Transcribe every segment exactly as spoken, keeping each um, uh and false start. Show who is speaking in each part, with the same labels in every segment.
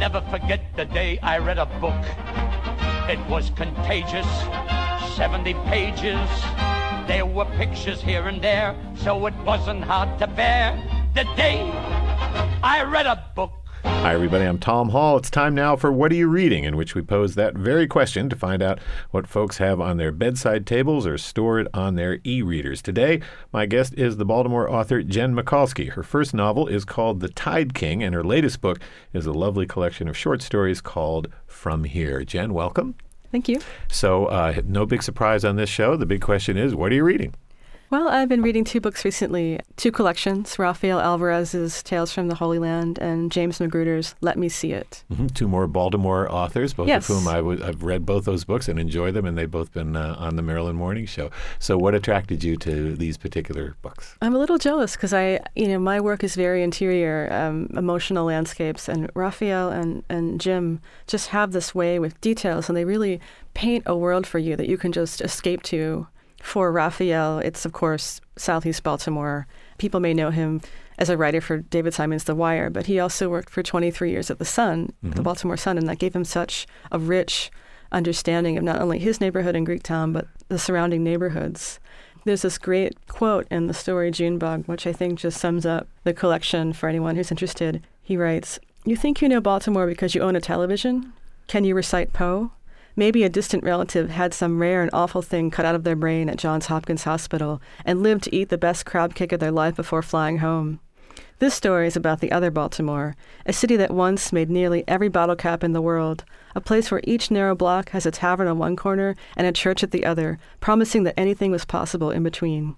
Speaker 1: never forget the day I read a book. It was contagious, seventy pages. There were pictures here and there, so it wasn't hard to bear. The day I read a book.
Speaker 2: Hi, everybody. I'm Tom Hall. It's time now for What Are You Reading?, in which we pose that very question to find out what folks have on their bedside tables or stored on their e-readers. Today, my guest is the Baltimore author Jen Mikulski. Her first novel is called The Tide King, and her latest book is a lovely collection of short stories called From Here. Jen, welcome.
Speaker 3: Thank you.
Speaker 2: So, uh, no big surprise on this show. The big question is, what are you reading?
Speaker 3: Well, I've been reading two books recently, two collections, Rafael Alvarez's Tales from the Holy Land and James Magruder's Let Me See It.
Speaker 2: Mm-hmm. Two more Baltimore authors, both
Speaker 3: yes.
Speaker 2: of whom I w- I've read both those books and enjoy them, and they've both been uh, on the Maryland Morning Show. So what attracted you to these particular books?
Speaker 3: I'm a little jealous because I, you know, my work is very interior, um, emotional landscapes, and Rafael and, and Jim just have this way with details, and they really paint a world for you that you can just escape to. For Rafael, it's, of course, Southeast Baltimore. People may know him as a writer for David Simon's The Wire, but he also worked for twenty-three years at The Sun, mm-hmm. the Baltimore Sun, and that gave him such a rich understanding of not only his neighborhood in Greektown, but the surrounding neighborhoods. There's this great quote in the story Junebug, which I think just sums up the collection for anyone who's interested. He writes, "You think you know Baltimore because you own a television? Can you recite Poe? Maybe a distant relative had some rare and awful thing cut out of their brain at Johns Hopkins Hospital and lived to eat the best crab cake of their life before flying home. This story is about the other Baltimore, a city that once made nearly every bottle cap in the world, a place where each narrow block has a tavern on one corner and a church at the other, promising that anything was possible in between."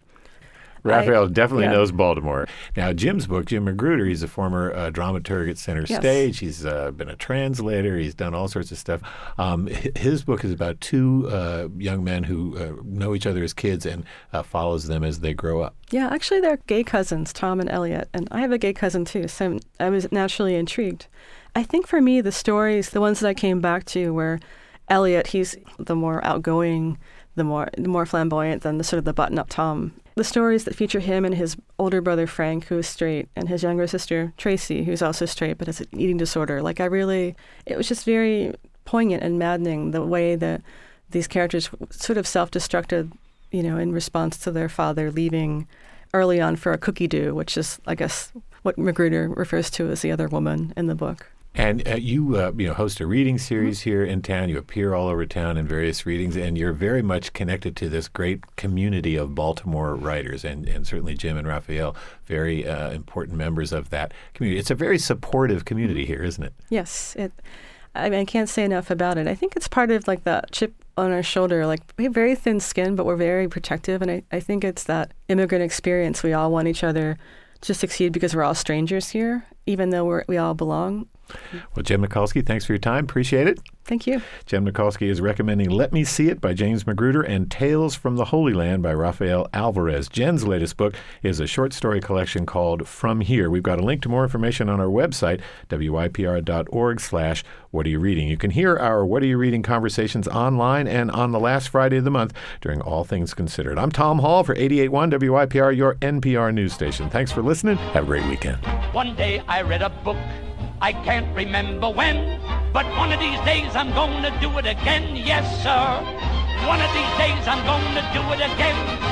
Speaker 2: Rafael
Speaker 3: I,
Speaker 2: definitely
Speaker 3: yeah.
Speaker 2: knows Baltimore. Now, Jim's book, Jim Magruder, he's a former uh, dramaturg at Center
Speaker 3: yes.
Speaker 2: Stage. He's uh, been a translator. He's done all sorts of stuff. Um, his book is about two uh, young men who uh, know each other as kids and uh, follows them as they grow up.
Speaker 3: Yeah, actually, they're gay cousins, Tom and Elliot. And I have a gay cousin, too, so I was naturally intrigued. I think for me, the stories, the ones that I came back to were Elliot, he's the more outgoing, the more the more flamboyant than the sort of the button-up Tom. The stories that feature him and his older brother, Frank, who is straight, and his younger sister, Tracy, who's also straight but has an eating disorder. Like, I really, it was just very poignant and maddening the way that these characters sort of self-destructed, you know, in response to their father leaving early on for a cookie do, which is, I guess, what Magruder refers to as the other woman in the book.
Speaker 2: And uh, you, uh, you know, host a reading series mm-hmm. here in town. You appear all over town in various readings, and you're very much connected to this great community of Baltimore writers, and, and certainly Jim and Rafael, very uh, important members of that community. It's a very supportive community here, isn't it?
Speaker 3: Yes. It, I mean, I can't say enough about it. I think it's part of, like, that chip on our shoulder. Like, we have very thin skin, but we're very protective, and I, I think it's that immigrant experience. We all want each other to succeed because we're all strangers here, even though we're, we all belong.
Speaker 2: Well, Jen Mikulski, thanks for your time. Appreciate it.
Speaker 3: Thank you.
Speaker 2: Jen Mikulski is recommending Let Me See It by James Magruder and Tales from the Holy Land by Rafael Alvarez. Jen's latest book is a short story collection called From Here. We've got a link to more information on our website, W Y P R dot org slash What Are You Reading. You can hear our What Are You Reading conversations online and on the last Friday of the month during All Things Considered. I'm Tom Hall for eighty-eight point one W Y P R, your N P R news station. Thanks for listening. Have a great weekend.
Speaker 1: One day I read a book. I can't remember when, but one of these days I'm gonna do it again, yes sir. One of these days I'm gonna do it again.